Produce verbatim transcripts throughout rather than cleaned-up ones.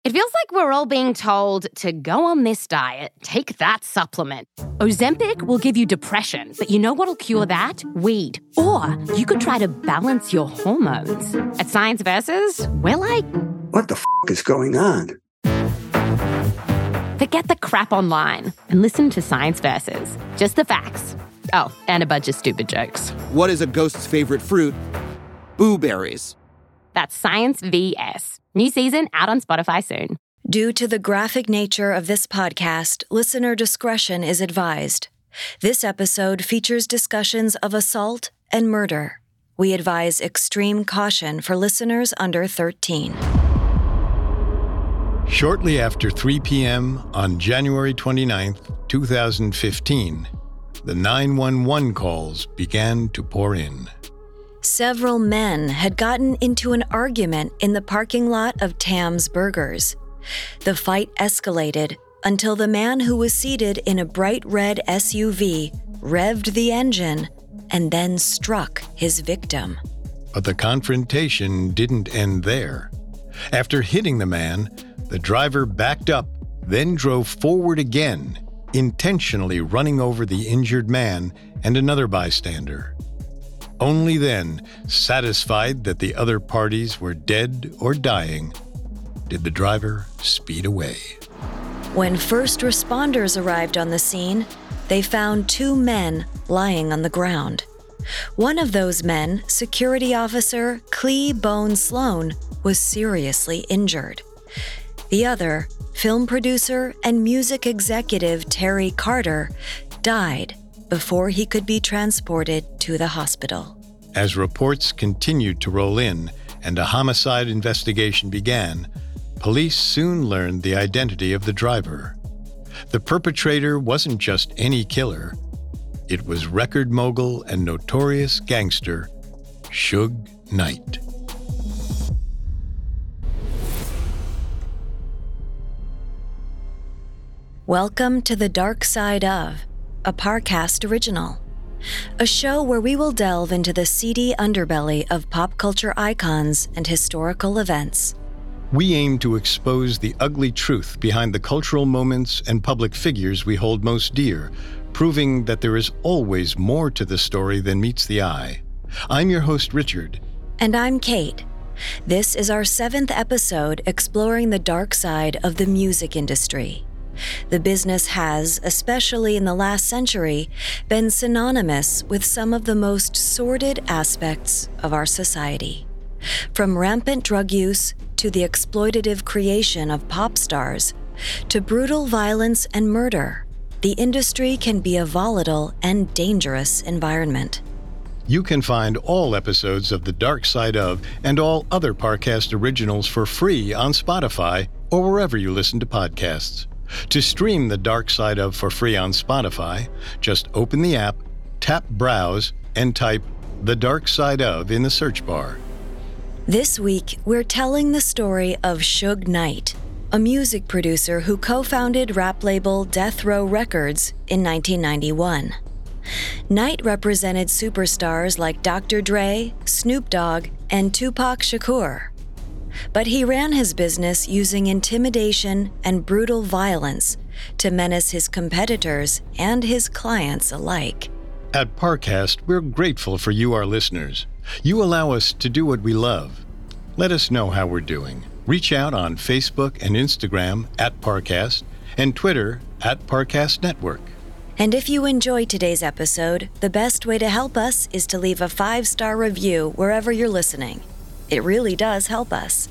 It feels like we're all being told to go on this diet, take that supplement. Ozempic will give you depression, but you know what'll cure that? Weed. Or you could try to balance your hormones. At Science Versus, we're like... What the f*** is going on? Forget the crap online and listen to Science Versus. Just the facts. Oh, and a bunch of stupid jokes. What is a ghost's favorite fruit? Blueberries. That's Science V S. New season out on Spotify soon. Due to the graphic nature of this podcast, listener discretion is advised. This episode features discussions of assault and murder. We advise extreme caution for listeners under thirteen. Shortly after three p.m. on January twenty-ninth, twenty fifteen, the nine one one calls began to pour in. Several men had gotten into an argument in the parking lot of Tam's Burgers. The fight escalated until the man who was seated in a bright red S U V revved the engine and then struck his victim. But the confrontation didn't end there. After hitting the man, the driver backed up, then drove forward again, intentionally running over the injured man and another bystander. Only then, satisfied that the other parties were dead or dying, did the driver speed away. When first responders arrived on the scene, they found two men lying on the ground. One of those men, security officer Clee Bone Sloan, was seriously injured. The other, film producer and music executive Terry Carter, died before he could be transported to the hospital. As reports continued to roll in and a homicide investigation began, police soon learned the identity of the driver. The perpetrator wasn't just any killer. It was record mogul and notorious gangster Suge Knight. Welcome to The Dark Side Of, a Parcast original. A show where we will delve into the seedy underbelly of pop culture icons and historical events. We aim to expose the ugly truth behind the cultural moments and public figures we hold most dear, proving that there is always more to the story than meets the eye. I'm your host, Richard. And I'm Kate. This is our seventh episode exploring the dark side of the music industry. The business has, especially in the last century, been synonymous with some of the most sordid aspects of our society. From rampant drug use to the exploitative creation of pop stars, to brutal violence and murder, the industry can be a volatile and dangerous environment. You can find all episodes of The Dark Side Of and all other Parcast originals for free on Spotify or wherever you listen to podcasts. To stream The Dark Side Of for free on Spotify, just open the app, tap Browse, and type The Dark Side Of in the search bar. This week, we're telling the story of Suge Knight, a music producer who co-founded rap label Death Row Records in nineteen ninety-one. Knight represented superstars like Doctor Dre, Snoop Dogg, and Tupac Shakur. But he ran his business using intimidation and brutal violence to menace his competitors and his clients alike. At Parcast, we're grateful for you, our listeners. You allow us to do what we love. Let us know how we're doing. Reach out on Facebook and Instagram at Parcast and Twitter at Parcast Network. And if you enjoyed today's episode, the best way to help us is to leave a five-star review wherever you're listening. It really does help us.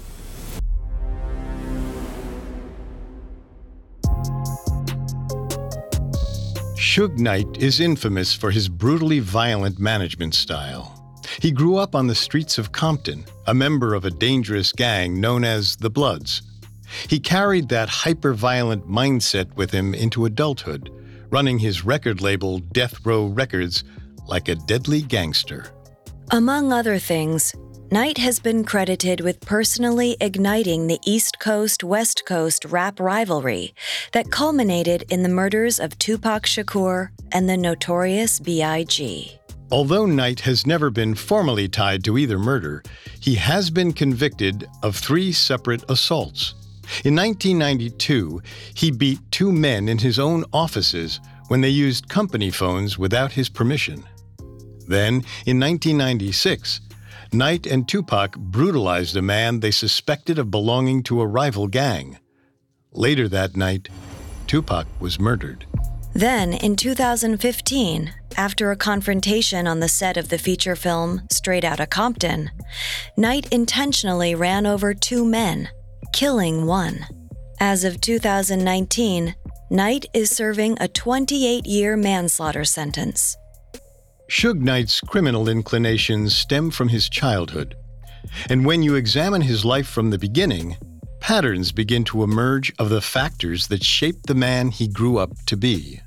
Suge Knight is infamous for his brutally violent management style. He grew up on the streets of Compton, a member of a dangerous gang known as the Bloods. He carried that hyper-violent mindset with him into adulthood, running his record label Death Row Records like a deadly gangster. Among other things, Knight has been credited with personally igniting the East Coast-West Coast rap rivalry that culminated in the murders of Tupac Shakur and the Notorious B I G Although Knight has never been formally tied to either murder, he has been convicted of three separate assaults. In nineteen ninety-two, he beat two men in his own offices when they used company phones without his permission. Then, in nineteen ninety-six, Knight and Tupac brutalized a man they suspected of belonging to a rival gang. Later that night, Tupac was murdered. Then, in two thousand fifteen, after a confrontation on the set of the feature film Straight Outta Compton, Knight intentionally ran over two men, killing one. As of two thousand nineteen, Knight is serving a twenty-eight year manslaughter sentence. Suge Knight's criminal inclinations stem from his childhood, and when you examine his life from the beginning, patterns begin to emerge of the factors that shaped the man he grew up to be.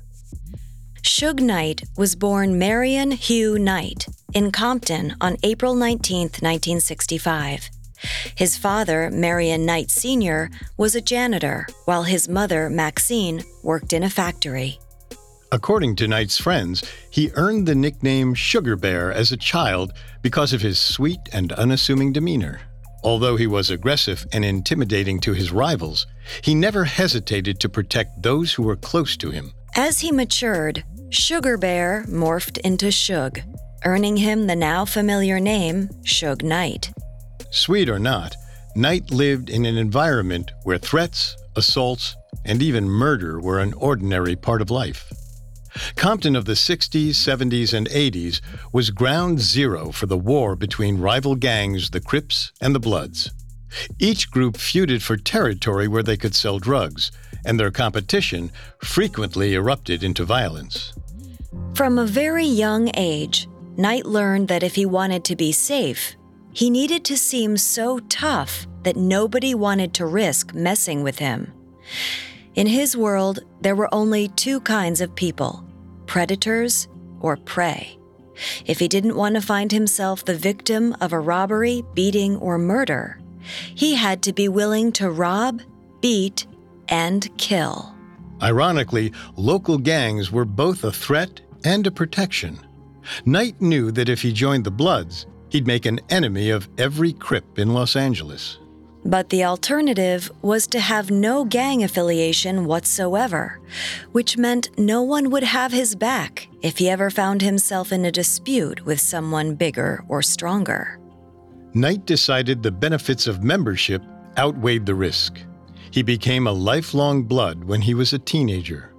Suge Knight was born Marion Hugh Knight in Compton on April nineteenth, nineteen sixty-five. His father, Marion Knight Senior, was a janitor, while his mother, Maxine, worked in a factory. According to Knight's friends, he earned the nickname Sugar Bear as a child because of his sweet and unassuming demeanor. Although he was aggressive and intimidating to his rivals, he never hesitated to protect those who were close to him. As he matured, Sugar Bear morphed into Suge, earning him the now familiar name Suge Knight. Sweet or not, Knight lived in an environment where threats, assaults, and even murder were an ordinary part of life. Compton of the sixties, seventies, and eighties was ground zero for the war between rival gangs, the Crips and the Bloods. Each group feuded for territory where they could sell drugs, and their competition frequently erupted into violence. From a very young age, Knight learned that if he wanted to be safe, he needed to seem so tough that nobody wanted to risk messing with him. In his world, there were only two kinds of people, predators or prey. If he didn't want to find himself the victim of a robbery, beating, or murder, he had to be willing to rob, beat, and kill. Ironically, local gangs were both a threat and a protection. Knight knew that if he joined the Bloods, he'd make an enemy of every Crip in Los Angeles. But the alternative was to have no gang affiliation whatsoever, which meant no one would have his back if he ever found himself in a dispute with someone bigger or stronger. Knight decided the benefits of membership outweighed the risk. He became a lifelong Blood when he was a teenager.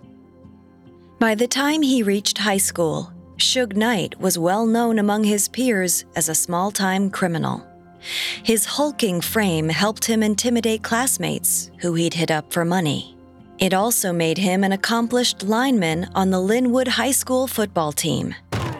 By the time he reached high school, Suge Knight was well known among his peers as a small-time criminal. His hulking frame helped him intimidate classmates who he'd hit up for money. It also made him an accomplished lineman on the Linwood High School football team.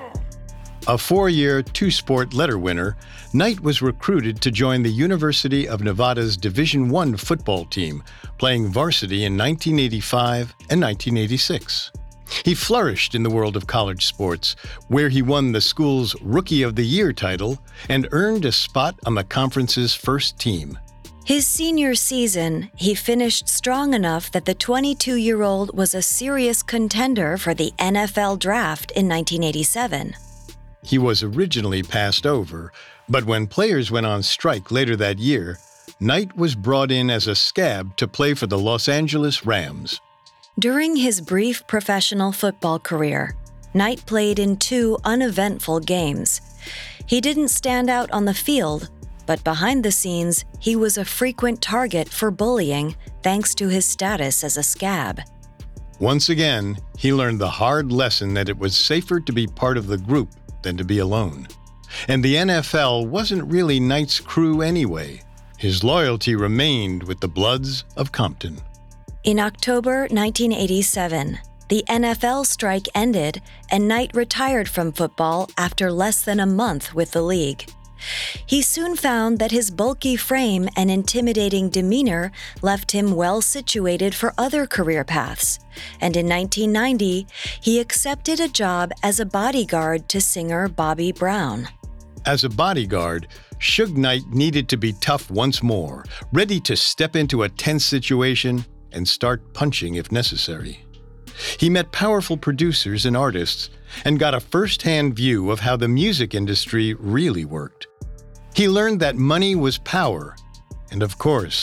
A four-year, two-sport letter winner, Knight was recruited to join the University of Nevada's Division I football team, playing varsity in nineteen eighty-five and nineteen eighty-six. He flourished in the world of college sports, where he won the school's Rookie of the Year title and earned a spot on the conference's first team. His senior season, he finished strong enough that the twenty-two-year-old was a serious contender for the N F L draft in nineteen eighty-seven. He was originally passed over, but when players went on strike later that year, Knight was brought in as a scab to play for the Los Angeles Rams. During his brief professional football career, Knight played in two uneventful games. He didn't stand out on the field, but behind the scenes, he was a frequent target for bullying thanks to his status as a scab. Once again, he learned the hard lesson that it was safer to be part of the group than to be alone. And the N F L wasn't really Knight's crew anyway. His loyalty remained with the Bloods of Compton. In October nineteen eighty-seven, the N F L strike ended and Knight retired from football after less than a month with the league. He soon found that his bulky frame and intimidating demeanor left him well situated for other career paths, and in nineteen ninety, he accepted a job as a bodyguard to singer Bobby Brown. As a bodyguard, Suge Knight needed to be tough once more, ready to step into a tense situation and start punching if necessary. He met powerful producers and artists and got a first-hand view of how the music industry really worked. He learned that money was power, and of course,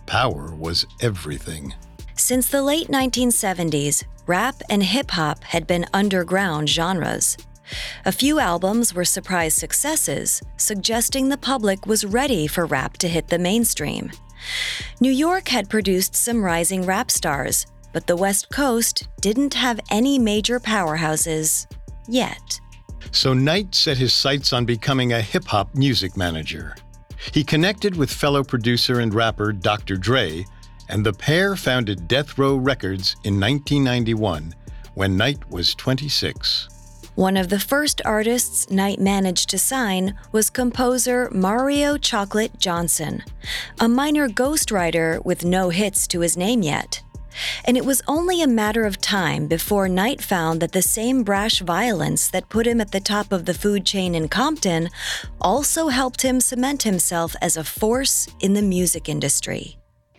power was everything. Since the late nineteen seventies, rap and hip-hop had been underground genres. A few albums were surprise successes, suggesting the public was ready for rap to hit the mainstream. New York had produced some rising rap stars, but the West Coast didn't have any major powerhouses yet. So Knight set his sights on becoming a hip-hop music manager. He connected with fellow producer and rapper Doctor Dre, and the pair founded Death Row Records in nineteen ninety-one, when Knight was twenty-six. One of the first artists Knight managed to sign was composer Mario Chocolate Johnson, a minor ghostwriter with no hits to his name yet. And it was only a matter of time before Knight found that the same brash violence that put him at the top of the food chain in Compton also helped him cement himself as a force in the music industry.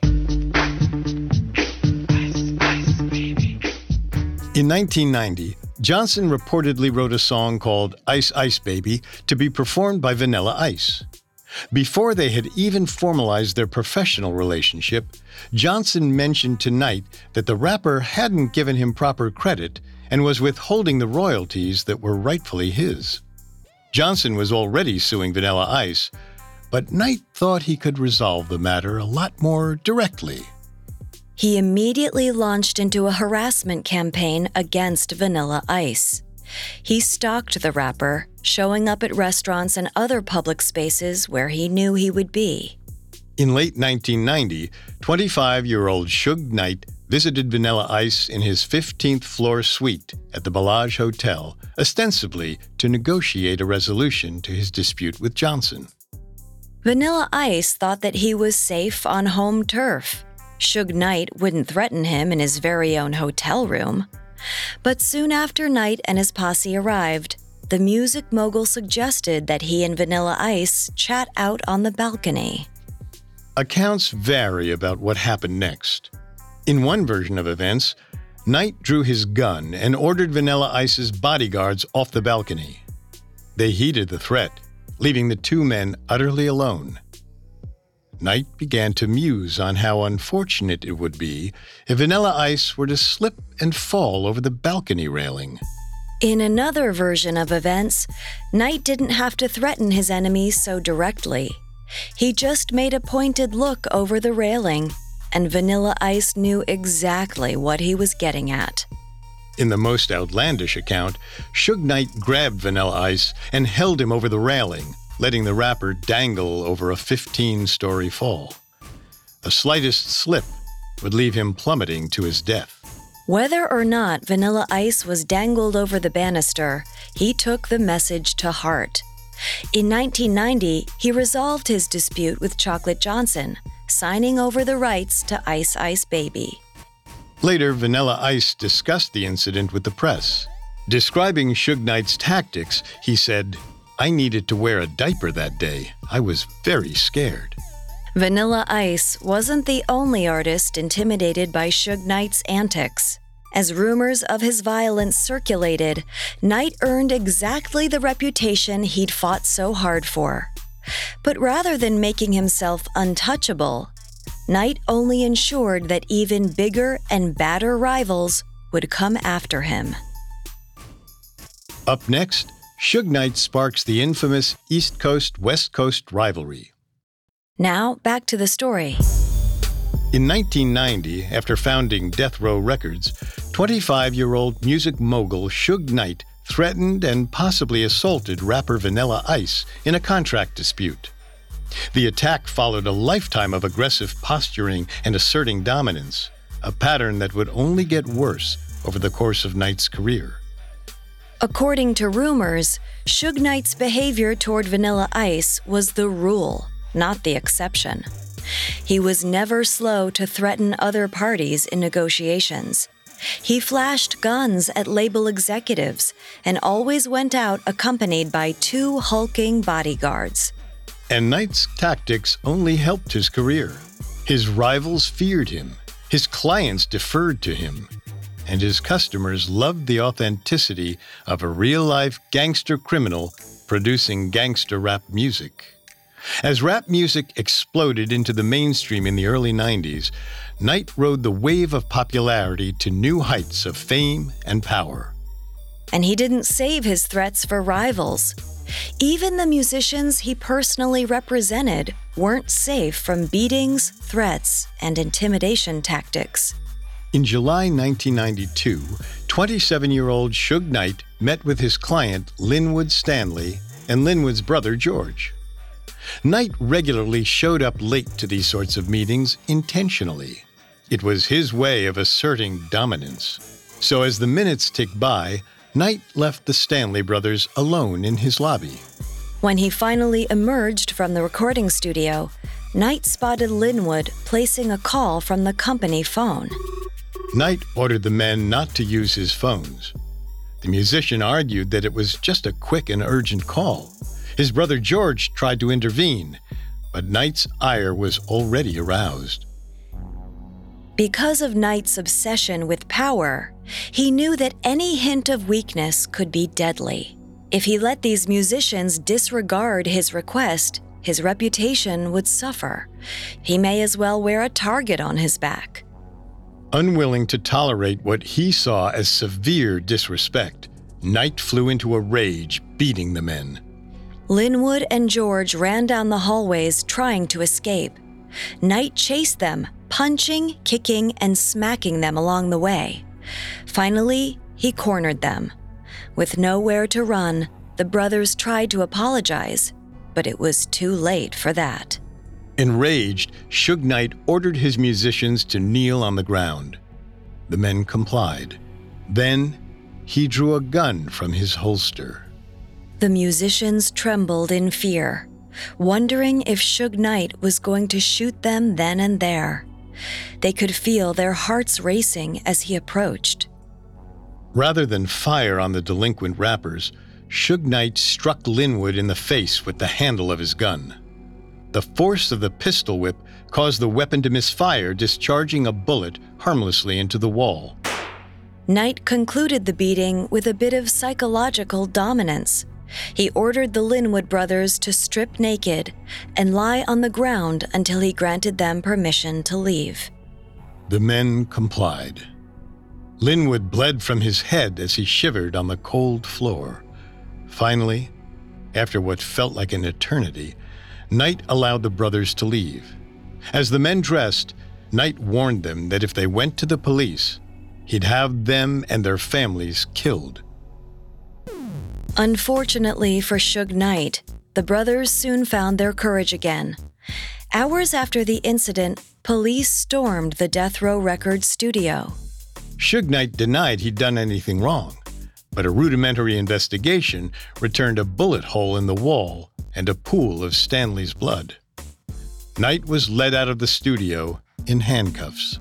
In nineteen ninety, Johnson reportedly wrote a song called Ice Ice Baby to be performed by Vanilla Ice. Before they had even formalized their professional relationship, Johnson mentioned to Knight that the rapper hadn't given him proper credit and was withholding the royalties that were rightfully his. Johnson was already suing Vanilla Ice, but Knight thought he could resolve the matter a lot more directly. He immediately launched into a harassment campaign against Vanilla Ice. He stalked the rapper, showing up at restaurants and other public spaces where he knew he would be. In late nineteen ninety, twenty-five-year-old Suge Knight visited Vanilla Ice in his fifteenth floor suite at the Bellage Hotel, ostensibly to negotiate a resolution to his dispute with Johnson. Vanilla Ice thought that he was safe on home turf. Suge Knight wouldn't threaten him in his very own hotel room. But soon after Knight and his posse arrived, the music mogul suggested that he and Vanilla Ice chat out on the balcony. Accounts vary about what happened next. In one version of events, Knight drew his gun and ordered Vanilla Ice's bodyguards off the balcony. They heeded the threat, leaving the two men utterly alone. Knight began to muse on how unfortunate it would be if Vanilla Ice were to slip and fall over the balcony railing. In another version of events, Knight didn't have to threaten his enemies so directly. He just made a pointed look over the railing, and Vanilla Ice knew exactly what he was getting at. In the most outlandish account, Suge Knight grabbed Vanilla Ice and held him over the railing, letting the rapper dangle over a fifteen-story fall. The slightest slip would leave him plummeting to his death. Whether or not Vanilla Ice was dangled over the banister, he took the message to heart. In nineteen ninety, he resolved his dispute with Chocolate Johnson, signing over the rights to Ice Ice Baby. Later, Vanilla Ice discussed the incident with the press. Describing Suge Knight's tactics, he said, "I needed to wear a diaper that day. I was very scared." Vanilla Ice wasn't the only artist intimidated by Suge Knight's antics. As rumors of his violence circulated, Knight earned exactly the reputation he'd fought so hard for. But rather than making himself untouchable, Knight only ensured that even bigger and badder rivals would come after him. Up next, Suge Knight sparks the infamous East Coast-West Coast rivalry. Now, back to the story. In nineteen ninety, after founding Death Row Records, twenty-five-year-old music mogul Suge Knight threatened and possibly assaulted rapper Vanilla Ice in a contract dispute. The attack followed a lifetime of aggressive posturing and asserting dominance, a pattern that would only get worse over the course of Knight's career. According to rumors, Suge Knight's behavior toward Vanilla Ice was the rule, not the exception. He was never slow to threaten other parties in negotiations. He flashed guns at label executives and always went out accompanied by two hulking bodyguards. And Knight's tactics only helped his career. His rivals feared him, his clients deferred to him, and his customers loved the authenticity of a real-life gangster criminal producing gangster rap music. As rap music exploded into the mainstream in the early nineties, Knight rode the wave of popularity to new heights of fame and power. And he didn't save his threats for rivals. Even the musicians he personally represented weren't safe from beatings, threats, and intimidation tactics. In July nineteen ninety-two, twenty-seven-year-old Suge Knight met with his client Linwood Stanley and Linwood's brother George. Knight regularly showed up late to these sorts of meetings intentionally. It was his way of asserting dominance. So as the minutes ticked by, Knight left the Stanley brothers alone in his lobby. When he finally emerged from the recording studio, Knight spotted Linwood placing a call from the company phone. Knight ordered the men not to use his phones. The musician argued that it was just a quick and urgent call. His brother George tried to intervene, but Knight's ire was already aroused. Because of Knight's obsession with power, he knew that any hint of weakness could be deadly. If he let these musicians disregard his request, his reputation would suffer. He may as well wear a target on his back. Unwilling to tolerate what he saw as severe disrespect, Knight flew into a rage, beating the men. Linwood and George ran down the hallways trying to escape. Knight chased them, punching, kicking, and smacking them along the way. Finally, he cornered them. With nowhere to run, the brothers tried to apologize, but it was too late for that. Enraged, Suge Knight ordered his musicians to kneel on the ground. The men complied. Then, he drew a gun from his holster. The musicians trembled in fear, wondering if Suge Knight was going to shoot them then and there. They could feel their hearts racing as he approached. Rather than fire on the delinquent rappers, Suge Knight struck Linwood in the face with the handle of his gun. The force of the pistol whip caused the weapon to misfire, discharging a bullet harmlessly into the wall. Knight concluded the beating with a bit of psychological dominance. He ordered the Linwood brothers to strip naked and lie on the ground until he granted them permission to leave. The men complied. Linwood bled from his head as he shivered on the cold floor. Finally, after what felt like an eternity, Knight allowed the brothers to leave. As the men dressed, Knight warned them that if they went to the police, he'd have them and their families killed. Unfortunately for Suge Knight, the brothers soon found their courage again. Hours after the incident, police stormed the Death Row Records studio. Suge Knight denied he'd done anything wrong, but a rudimentary investigation returned a bullet hole in the wall and a pool of Stanley's blood. Knight was led out of the studio in handcuffs.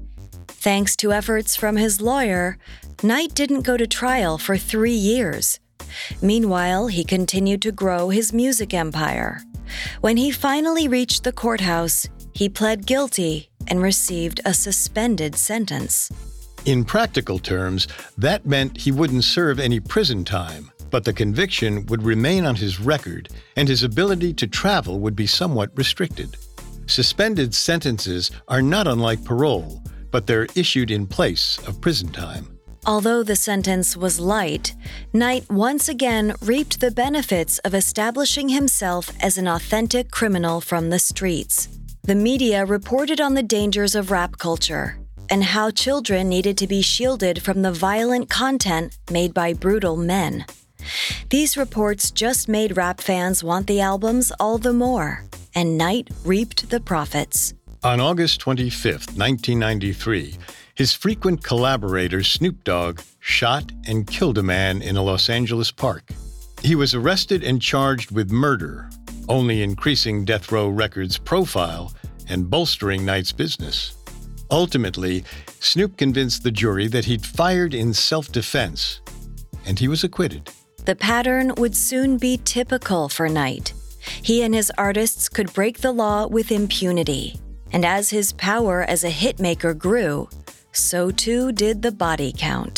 Thanks to efforts from his lawyer, Knight didn't go to trial for three years. Meanwhile, he continued to grow his music empire. When he finally reached the courthouse, he pled guilty and received a suspended sentence. In practical terms, that meant he wouldn't serve any prison time, but the conviction would remain on his record and his ability to travel would be somewhat restricted. Suspended sentences are not unlike parole, but they're issued in place of prison time. Although the sentence was light, Knight once again reaped the benefits of establishing himself as an authentic criminal from the streets. The media reported on the dangers of rap culture and how children needed to be shielded from the violent content made by brutal men. These reports just made rap fans want the albums all the more, and Knight reaped the profits. On August twenty-fifth, nineteen ninety-three, his frequent collaborator Snoop Dogg shot and killed a man in a Los Angeles park. He was arrested and charged with murder, only increasing Death Row Records' profile and bolstering Knight's business. Ultimately, Snoop convinced the jury that he'd fired in self-defense, and he was acquitted. The pattern would soon be typical for Knight. He and his artists could break the law with impunity, and as his power as a hitmaker grew, so too did the body count.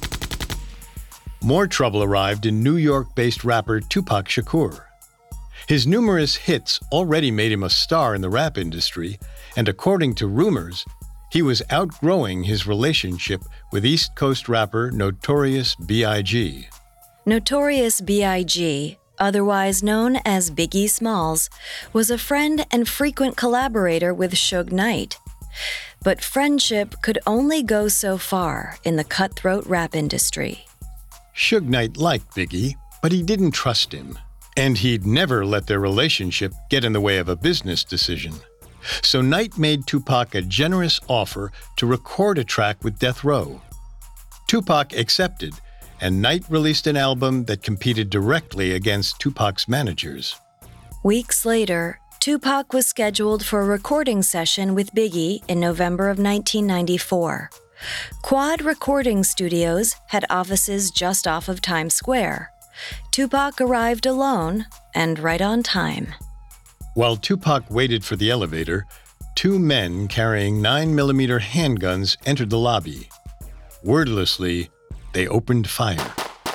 More trouble arrived in New York-based rapper Tupac Shakur. His numerous hits already made him a star in the rap industry, and according to rumors, he was outgrowing his relationship with East Coast rapper Notorious B I G Notorious B I G, otherwise known as Biggie Smalls, was a friend and frequent collaborator with Suge Knight. But friendship could only go so far in the cutthroat rap industry. Suge Knight liked Biggie, but he didn't trust him, and he'd never let their relationship get in the way of a business decision. So Knight made Tupac a generous offer to record a track with Death Row. Tupac accepted, and Knight released an album that competed directly against Tupac's managers. Weeks later, Tupac was scheduled for a recording session with Biggie in November of nineteen ninety-four. Quad Recording Studios had offices just off of Times Square. Tupac arrived alone and right on time. While Tupac waited for the elevator, two men carrying nine millimeter handguns entered the lobby. Wordlessly, they opened fire.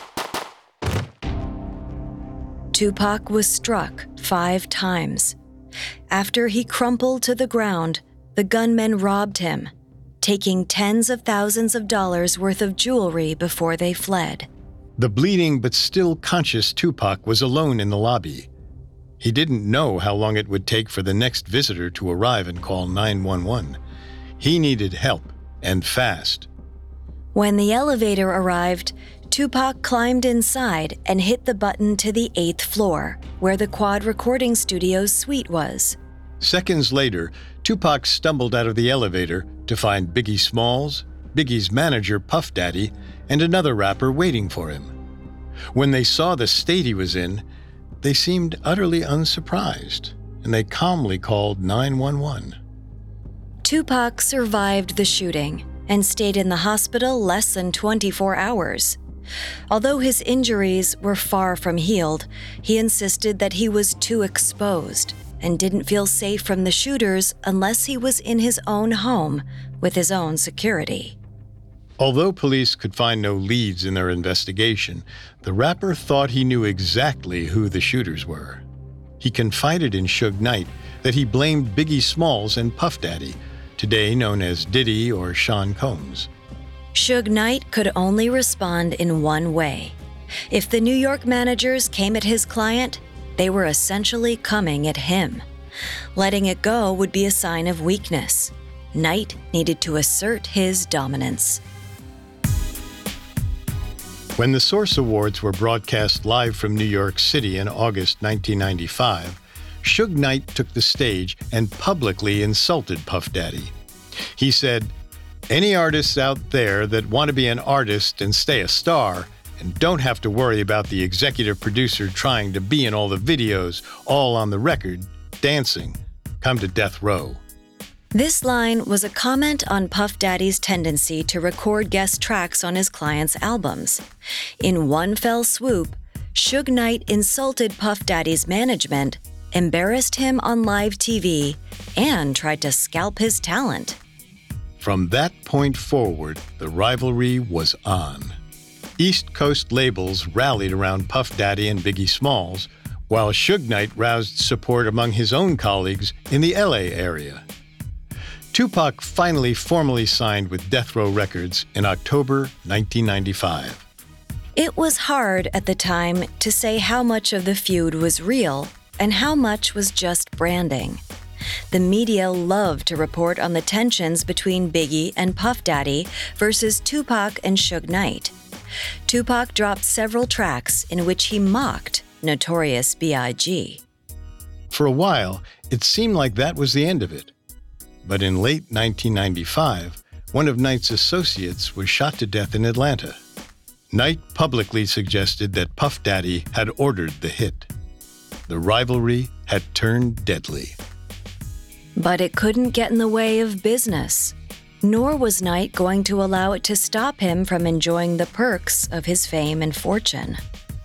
Tupac was struck five times. After he crumpled to the ground, the gunmen robbed him, taking tens of thousands of dollars worth of jewelry before they fled. The bleeding but still conscious Tupac was alone in the lobby. He didn't know how long it would take for the next visitor to arrive and call nine one one. He needed help, and fast. When the elevator arrived, Tupac climbed inside and hit the button to the eighth floor, where the Quad Recording Studios suite was. Seconds later, Tupac stumbled out of the elevator to find Biggie Smalls, Biggie's manager Puff Daddy, and another rapper waiting for him. When they saw the state he was in, they seemed utterly unsurprised, and they calmly called nine one one. Tupac survived the shooting and stayed in the hospital less than twenty-four hours. Although his injuries were far from healed, he insisted that he was too exposed and didn't feel safe from the shooters unless he was in his own home with his own security. Although police could find no leads in their investigation, the rapper thought he knew exactly who the shooters were. He confided in Suge Knight that he blamed Biggie Smalls and Puff Daddy, today known as Diddy or Sean Combs. Suge Knight could only respond in one way. If the New York managers came at his client, they were essentially coming at him. Letting it go would be a sign of weakness. Knight needed to assert his dominance. When the Source Awards were broadcast live from New York City in August nineteen ninety-five, Suge Knight took the stage and publicly insulted Puff Daddy. He said, "Any artists out there that want to be an artist and stay a star and don't have to worry about the executive producer trying to be in all the videos, all on the record, dancing, come to Death Row." This line was a comment on Puff Daddy's tendency to record guest tracks on his clients' albums. In one fell swoop, Suge Knight insulted Puff Daddy's management, embarrassed him on live T V, and tried to scalp his talent. From that point forward, the rivalry was on. East Coast labels rallied around Puff Daddy and Biggie Smalls, while Suge Knight roused support among his own colleagues in the L A area. Tupac finally formally signed with Death Row Records in October nineteen ninety-five. It was hard at the time to say how much of the feud was real and how much was just branding. The media loved to report on the tensions between Biggie and Puff Daddy versus Tupac and Suge Knight. Tupac dropped several tracks in which he mocked Notorious B I G For a while, it seemed like that was the end of it. But in late nineteen ninety-five, one of Knight's associates was shot to death in Atlanta. Knight publicly suggested that Puff Daddy had ordered the hit. The rivalry had turned deadly. But it couldn't get in the way of business. Nor was Knight going to allow it to stop him from enjoying the perks of his fame and fortune.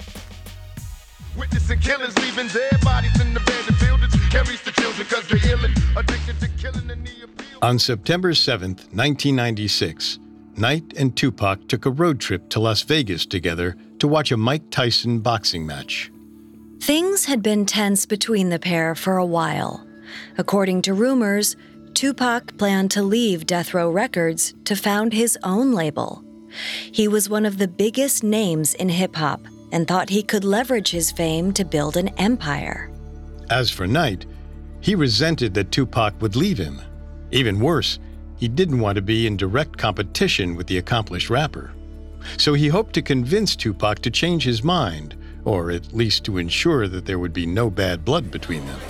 Witnessing killings, leaving dead bodies in the abandoned buildings, carries the children cause they're ill and addicted to killing and the appeal. On September seventh, nineteen ninety-six, Knight and Tupac took a road trip to Las Vegas together to watch a Mike Tyson boxing match. Things had been tense between the pair for a while. According to rumors, Tupac planned to leave Death Row Records to found his own label. He was one of the biggest names in hip-hop and thought he could leverage his fame to build an empire. As for Knight, he resented that Tupac would leave him. Even worse, he didn't want to be in direct competition with the accomplished rapper. So he hoped to convince Tupac to change his mind, or at least to ensure that there would be no bad blood between them.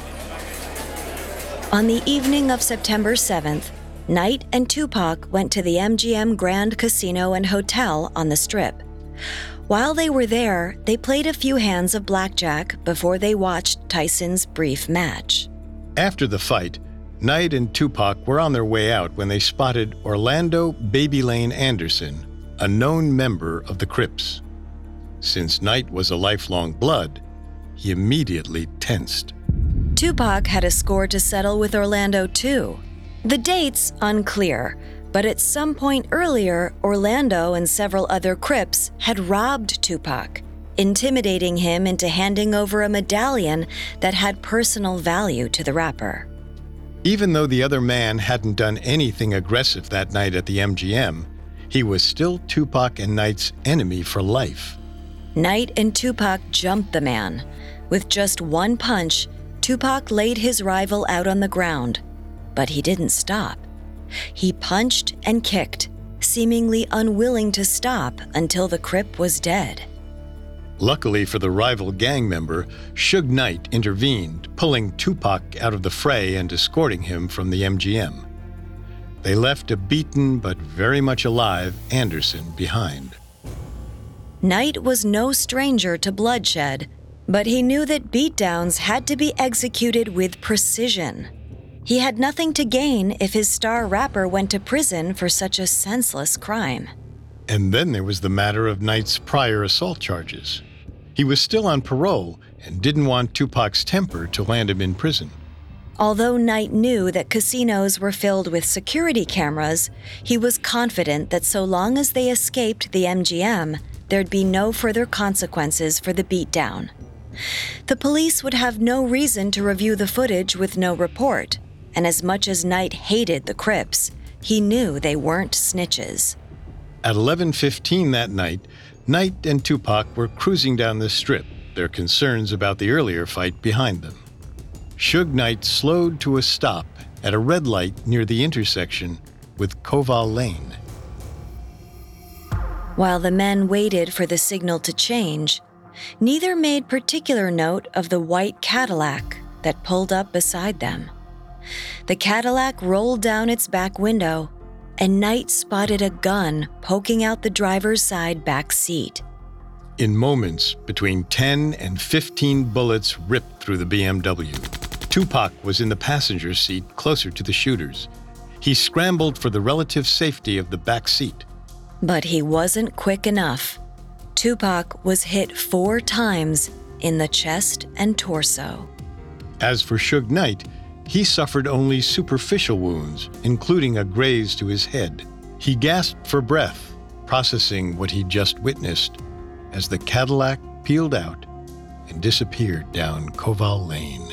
On the evening of September seventh, Knight and Tupac went to the M G M Grand Casino and Hotel on the Strip. While they were there, they played a few hands of blackjack before they watched Tyson's brief match. After the fight, Knight and Tupac were on their way out when they spotted Orlando Baby Lane Anderson, a known member of the Crips. Since Knight was a lifelong blood, he immediately tensed. Tupac had a score to settle with Orlando, too. The dates unclear, but at some point earlier, Orlando and several other Crips had robbed Tupac, intimidating him into handing over a medallion that had personal value to the rapper. Even though the other man hadn't done anything aggressive that night at the M G M, he was still Tupac and Knight's enemy for life. Knight and Tupac jumped the man. With just one punch, Tupac laid his rival out on the ground, but he didn't stop. He punched and kicked, seemingly unwilling to stop until the Crip was dead. Luckily for the rival gang member, Suge Knight intervened, pulling Tupac out of the fray and escorting him from the M G M. They left a beaten but very much alive Anderson behind. Knight was no stranger to bloodshed, but he knew that beatdowns had to be executed with precision. He had nothing to gain if his star rapper went to prison for such a senseless crime. And then there was the matter of Knight's prior assault charges. He was still on parole and didn't want Tupac's temper to land him in prison. Although Knight knew that casinos were filled with security cameras, he was confident that so long as they escaped the M G M, there'd be no further consequences for the beatdown. The police would have no reason to review the footage with no report, and as much as Knight hated the Crips, he knew they weren't snitches. At eleven fifteen that night, Knight and Tupac were cruising down the Strip, their concerns about the earlier fight behind them. Suge Knight slowed to a stop at a red light near the intersection with Koval Lane. While the men waited for the signal to change, neither made particular note of the white Cadillac that pulled up beside them. The Cadillac rolled down its back window, and Knight spotted a gun poking out the driver's side back seat. In moments, between ten and fifteen bullets ripped through the B M W. Tupac was in the passenger seat closer to the shooters. He scrambled for the relative safety of the back seat. But he wasn't quick enough. Tupac was hit four times in the chest and torso. As for Suge Knight, he suffered only superficial wounds, including a graze to his head. He gasped for breath, processing what he'd just witnessed, as the Cadillac peeled out and disappeared down Koval Lane.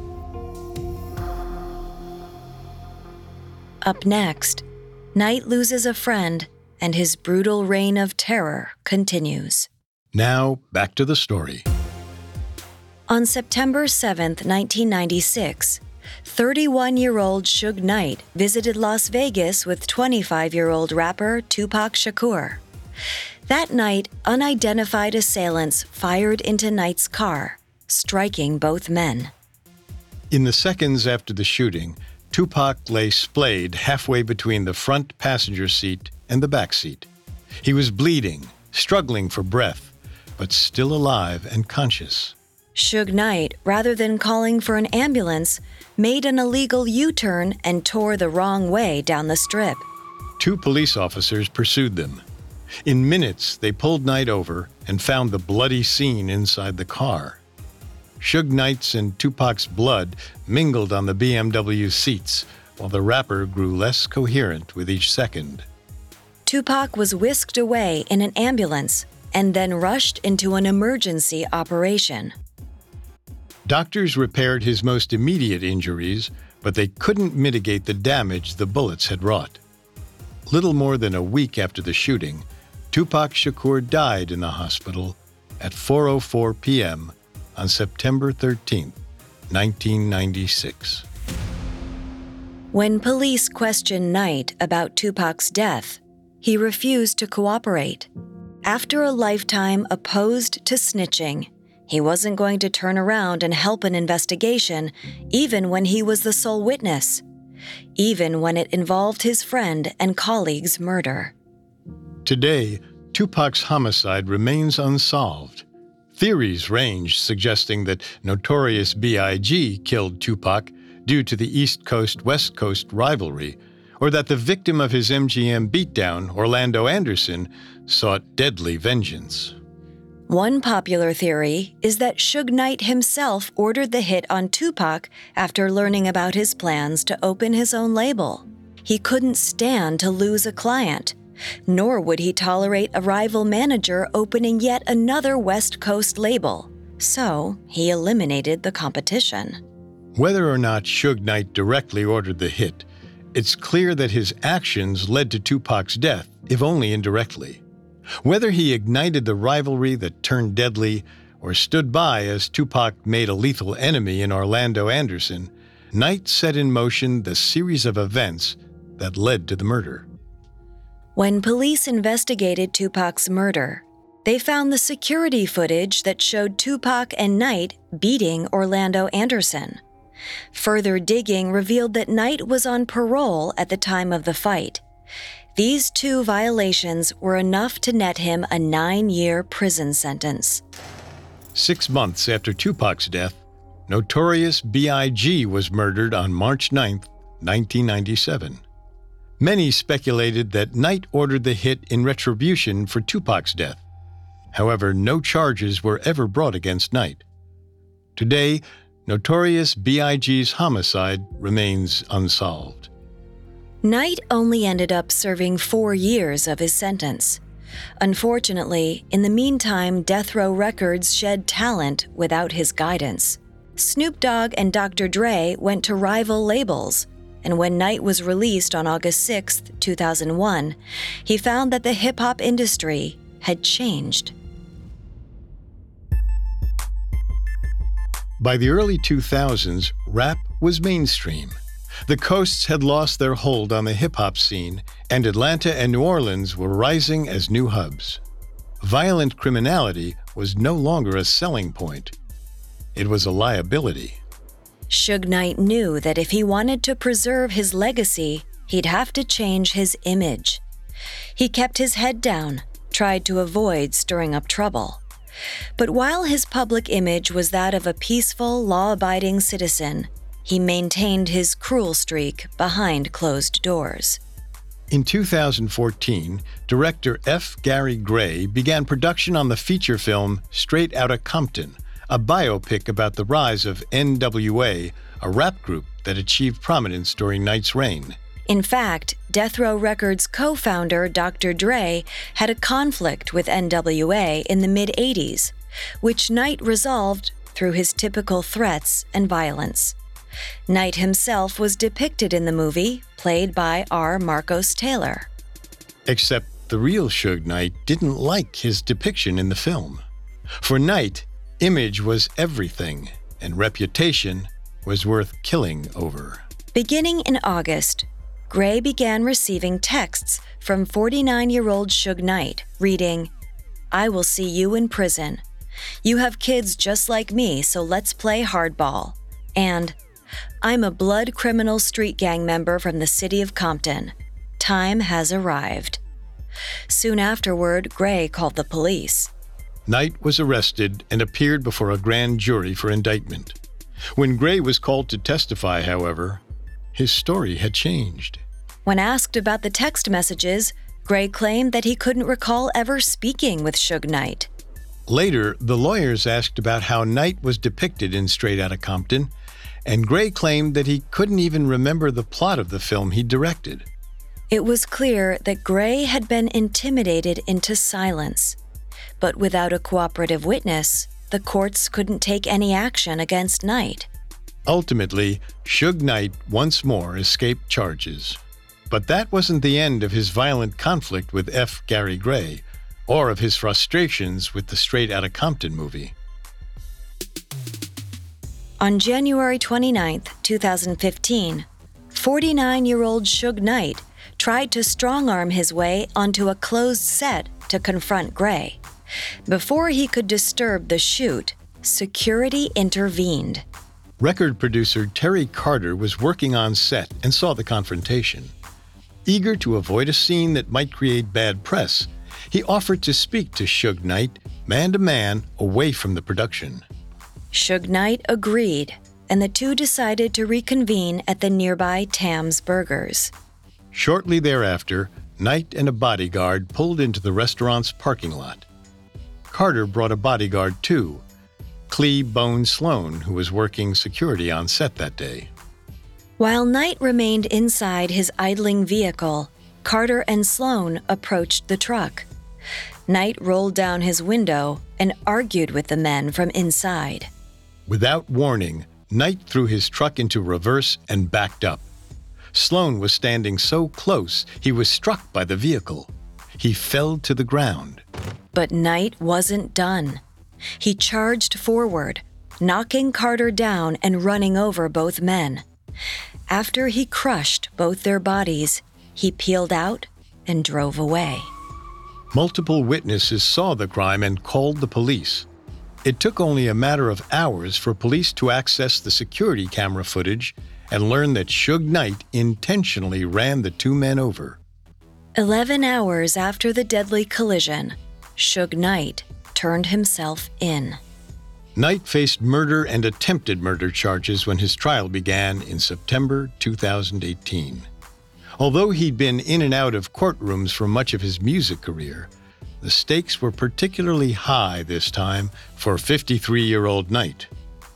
Up next, Knight loses a friend, and his brutal reign of terror continues. Now, back to the story. On September seventh, nineteen ninety-six, thirty-one-year-old Suge Knight visited Las Vegas with twenty-five-year-old rapper Tupac Shakur. That night, unidentified assailants fired into Knight's car, striking both men. In the seconds after the shooting, Tupac lay splayed halfway between the front passenger seat and the back seat. He was bleeding, struggling for breath, but still alive and conscious. Suge Knight, rather than calling for an ambulance, made an illegal U-turn and tore the wrong way down the Strip. Two police officers pursued them. In minutes, they pulled Knight over and found the bloody scene inside the car. Suge Knight's and Tupac's blood mingled on the B M W seats, while the rapper grew less coherent with each second. Tupac was whisked away in an ambulance and then rushed into an emergency operation. Doctors repaired his most immediate injuries, but they couldn't mitigate the damage the bullets had wrought. Little more than a week after the shooting, Tupac Shakur died in the hospital at four oh four p.m. on September thirteenth, nineteen ninety-six. When police questioned Knight about Tupac's death, he refused to cooperate. After a lifetime opposed to snitching, he wasn't going to turn around and help an investigation, even when he was the sole witness, even when it involved his friend and colleague's murder. Today, Tupac's homicide remains unsolved. Theories range suggesting that Notorious B I G killed Tupac due to the East Coast-West Coast rivalry, or that the victim of his M G M beatdown, Orlando Anderson, sought deadly vengeance. One popular theory is that Suge Knight himself ordered the hit on Tupac after learning about his plans to open his own label. He couldn't stand to lose a client, nor would he tolerate a rival manager opening yet another West Coast label, so he eliminated the competition. Whether or not Suge Knight directly ordered the hit, it's clear that his actions led to Tupac's death, if only indirectly. Whether he ignited the rivalry that turned deadly or stood by as Tupac made a lethal enemy in Orlando Anderson, Knight set in motion the series of events that led to the murder. When police investigated Tupac's murder, they found the security footage that showed Tupac and Knight beating Orlando Anderson. Further digging revealed that Knight was on parole at the time of the fight. These two violations were enough to net him a nine-year prison sentence. Six months after Tupac's death, Notorious B I G was murdered on March ninth, nineteen ninety-seven. Many speculated that Knight ordered the hit in retribution for Tupac's death. However, no charges were ever brought against Knight. Today, Notorious B I G's homicide remains unsolved. Knight only ended up serving four years of his sentence. Unfortunately, in the meantime, Death Row Records shed talent without his guidance. Snoop Dogg and Doctor Dre went to rival labels, and when Knight was released on August sixth, two thousand one, he found that the hip-hop industry had changed. By the early two thousands, rap was mainstream. The coasts had lost their hold on the hip-hop scene, and Atlanta and New Orleans were rising as new hubs. Violent criminality was no longer a selling point. It was a liability. Suge Knight knew that if he wanted to preserve his legacy, he'd have to change his image. He kept his head down, tried to avoid stirring up trouble. But while his public image was that of a peaceful, law-abiding citizen, he maintained his cruel streak behind closed doors. In two thousand fourteen, director F. Gary Gray began production on the feature film Straight Outta Compton, a biopic about the rise of N W A, a rap group that achieved prominence during Knight's reign. In fact, Death Row Records co-founder Doctor Dre had a conflict with N W A in the mid-eighties, which Knight resolved through his typical threats and violence. Knight himself was depicted in the movie, played by R. Marcos Taylor. Except the real Suge Knight didn't like his depiction in the film. For Knight, image was everything, and reputation was worth killing over. Beginning in August, Gray began receiving texts from forty-nine-year-old Suge Knight, reading, "I will see you in prison. You have kids just like me, so let's play hardball." And, "I'm a blood criminal street gang member from the city of Compton. Time has arrived." Soon afterward, Gray called the police. Knight was arrested and appeared before a grand jury for indictment. When Gray was called to testify, however, his story had changed. When asked about the text messages, Gray claimed that he couldn't recall ever speaking with Suge Knight. Later, the lawyers asked about how Knight was depicted in Straight Outta Compton, and Gray claimed that he couldn't even remember the plot of the film he directed. It was clear that Gray had been intimidated into silence. But without a cooperative witness, the courts couldn't take any action against Knight. Ultimately, Suge Knight once more escaped charges. But that wasn't the end of his violent conflict with F. Gary Gray, or of his frustrations with the Straight Outta Compton movie. On January twenty-ninth, twenty fifteen, forty-nine-year-old Suge Knight tried to strong-arm his way onto a closed set to confront Gray. Before he could disturb the shoot, security intervened. Record producer Terry Carter was working on set and saw the confrontation. Eager to avoid a scene that might create bad press, he offered to speak to Suge Knight, man to man, away from the production. Suge Knight agreed, and the two decided to reconvene at the nearby Tam's Burgers. Shortly thereafter, Knight and a bodyguard pulled into the restaurant's parking lot. Carter brought a bodyguard too, Clee Bone Sloan, who was working security on set that day. While Knight remained inside his idling vehicle, Carter and Sloan approached the truck. Knight rolled down his window and argued with the men from inside. Without warning, Knight threw his truck into reverse and backed up. Sloan was standing so close he was struck by the vehicle. He fell to the ground. But Knight wasn't done. He charged forward, knocking Carter down and running over both men. After he crushed both their bodies, he peeled out and drove away. Multiple witnesses saw the crime and called the police. It took only a matter of hours for police to access the security camera footage and learn that Suge Knight intentionally ran the two men over. Eleven hours after the deadly collision, Suge Knight turned himself in. Knight faced murder and attempted murder charges when his trial began in September two thousand eighteen. Although he'd been in and out of courtrooms for much of his music career, the stakes were particularly high this time for fifty-three-year-old Knight.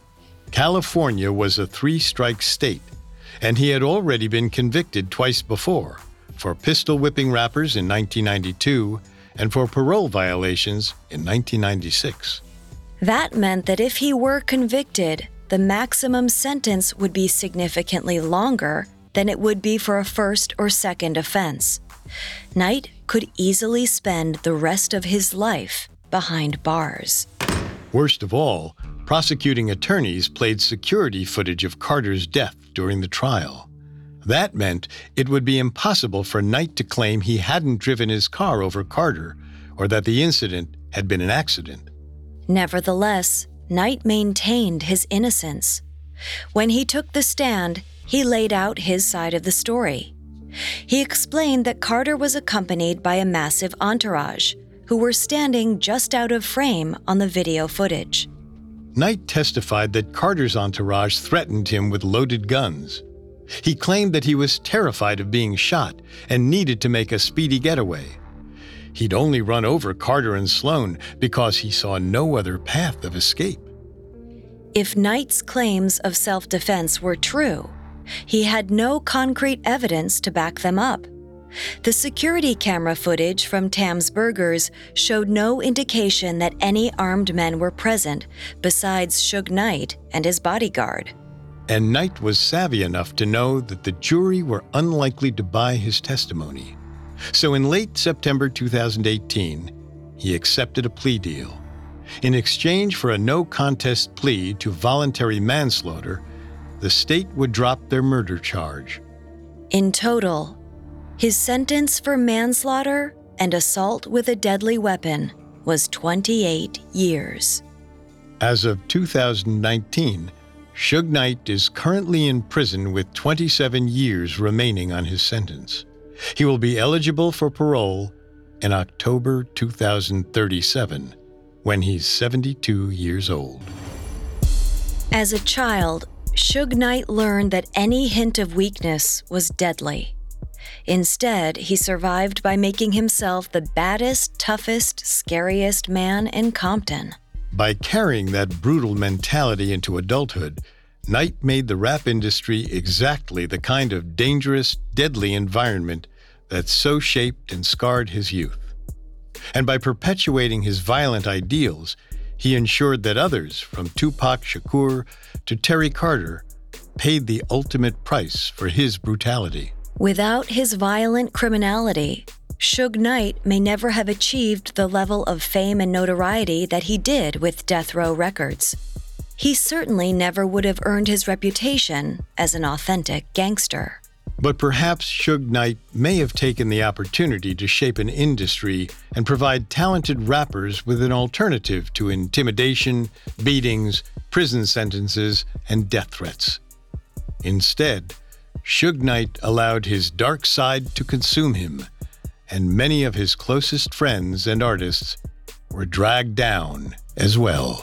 California was a three-strike state, and he had already been convicted twice before, for pistol-whipping rappers in nineteen ninety-two and for parole violations in nineteen ninety-six. That meant that if he were convicted, the maximum sentence would be significantly longer than it would be for a first or second offense. Knight could easily spend the rest of his life behind bars. Worst of all, prosecuting attorneys played security footage of Carter's death during the trial. That meant it would be impossible for Knight to claim he hadn't driven his car over Carter or that the incident had been an accident. Nevertheless, Knight maintained his innocence. When he took the stand, he laid out his side of the story. He explained that Carter was accompanied by a massive entourage, who were standing just out of frame on the video footage. Knight testified that Carter's entourage threatened him with loaded guns. He claimed that he was terrified of being shot and needed to make a speedy getaway. He'd only run over Carter and Sloan because he saw no other path of escape. If Knight's claims of self-defense were true, he had no concrete evidence to back them up. The security camera footage from Tam's Burgers showed no indication that any armed men were present besides Suge Knight and his bodyguard. And Knight was savvy enough to know that the jury were unlikely to buy his testimony. So in late September two thousand eighteen, he accepted a plea deal. In exchange for a no-contest plea to voluntary manslaughter, the state would drop their murder charge. In total, his sentence for manslaughter and assault with a deadly weapon was twenty-eight years. As of two thousand nineteen, Suge Knight is currently in prison with twenty-seven years remaining on his sentence. He will be eligible for parole in October two thousand thirty-seven, when he's seventy-two years old. As a child, Suge Knight learned that any hint of weakness was deadly. Instead, he survived by making himself the baddest, toughest, scariest man in Compton. By carrying that brutal mentality into adulthood, Knight made the rap industry exactly the kind of dangerous, deadly environment that so shaped and scarred his youth. And by perpetuating his violent ideals, he ensured that others, from Tupac Shakur to Terry Carter, paid the ultimate price for his brutality. Without his violent criminality, Suge Knight may never have achieved the level of fame and notoriety that he did with Death Row Records. He certainly never would have earned his reputation as an authentic gangster. But perhaps Suge Knight may have taken the opportunity to shape an industry and provide talented rappers with an alternative to intimidation, beatings, prison sentences, and death threats. Instead, Suge Knight allowed his dark side to consume him, and many of his closest friends and artists were dragged down as well.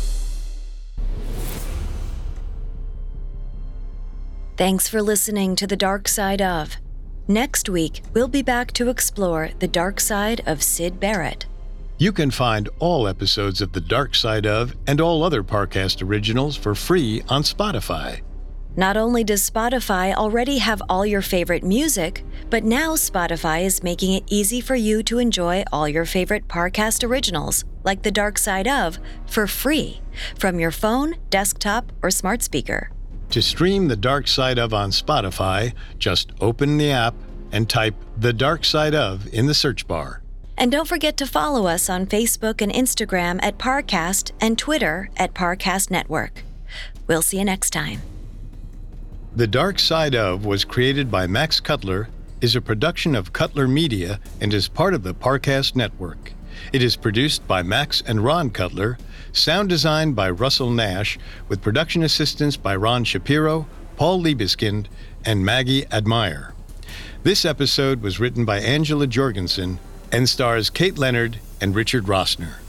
Thanks for listening to The Dark Side Of. Next week, we'll be back to explore the dark side of Syd Barrett. You can find all episodes of The Dark Side Of and all other Parcast originals for free on Spotify. Not only does Spotify already have all your favorite music, but now Spotify is making it easy for you to enjoy all your favorite Parcast originals, like The Dark Side Of, for free from your phone, desktop, or smart speaker. To stream The Dark Side Of on Spotify, just open the app and type The Dark Side Of in the search bar. And don't forget to follow us on Facebook and Instagram at Parcast and Twitter at Parcast Network. We'll see you next time. The Dark Side Of was created by Max Cutler, is a production of Cutler Media, and is part of the Parcast Network. It is produced by Max and Ron Cutler, sound designed by Russell Nash, with production assistance by Ron Shapiro, Paul Liebeskind, and Maggie Admire. This episode was written by Angela Jorgensen and stars Kate Leonard and Richard Rossner.